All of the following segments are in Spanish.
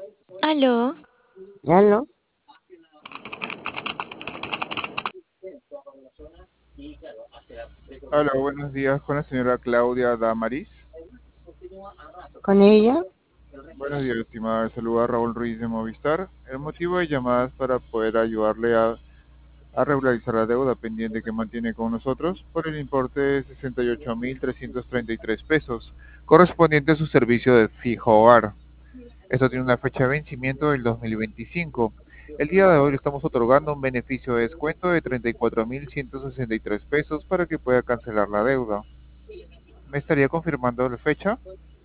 Aló, ¿Aló? Hola, buenos días con la señora Claudia Damaris. ¿Con ella? Buenos días, estimada. Saluda Raúl Ruiz de Movistar. El motivo de llamadas es para poder ayudarle a regularizar la deuda pendiente que mantiene con nosotros por el importe de 68.333 pesos, correspondiente a su servicio de fijo hogar. Esto tiene una fecha de vencimiento del 2025. El día de hoy le estamos otorgando un beneficio de descuento de 34.163 pesos para que pueda cancelar la deuda. ¿Me estaría confirmando la fecha?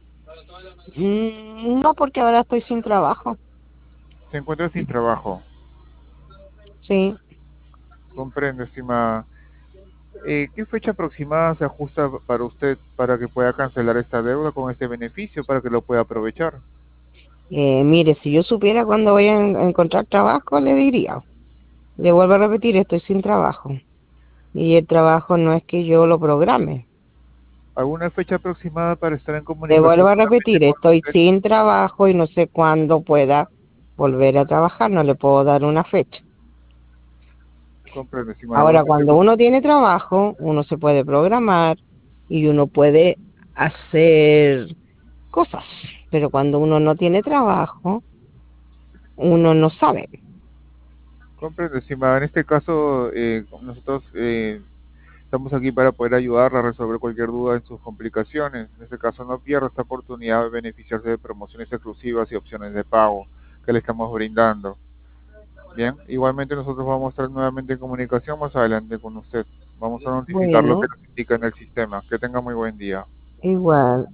No, porque ahora estoy sin trabajo. Se encuentra sin trabajo. Sí. Comprendo, estimada. ¿Qué fecha aproximada se ajusta para usted para que pueda cancelar esta deuda con este beneficio para que lo pueda aprovechar? Mire, si yo supiera cuándo voy a encontrar trabajo, le diría. Le vuelvo a repetir, estoy sin trabajo. Y el trabajo no es que yo lo programe. ¿Alguna fecha aproximada para estar en Le comunicación vuelvo a nuevamente repetir, con estoy usted? sin trabajo y no sé cuándo pueda volver a trabajar. No le puedo dar una fecha. Comprendo, estimada. Ahora, Igualmente cuando uno tiene trabajo, uno se puede programar y uno puede hacer cosas. Pero cuando uno no tiene trabajo, uno no sabe. comprendo, estimada. En este caso, nosotros estamos aquí para poder ayudarla a resolver cualquier duda en sus complicaciones. En este caso, no pierda esta oportunidad de beneficiarse de promociones exclusivas y opciones de pago que le estamos brindando. Bien, igualmente nosotros vamos a estar nuevamente en comunicación más adelante con usted. Vamos a notificar lo que Bueno, nos indica en el sistema. Que tenga muy buen día. igual.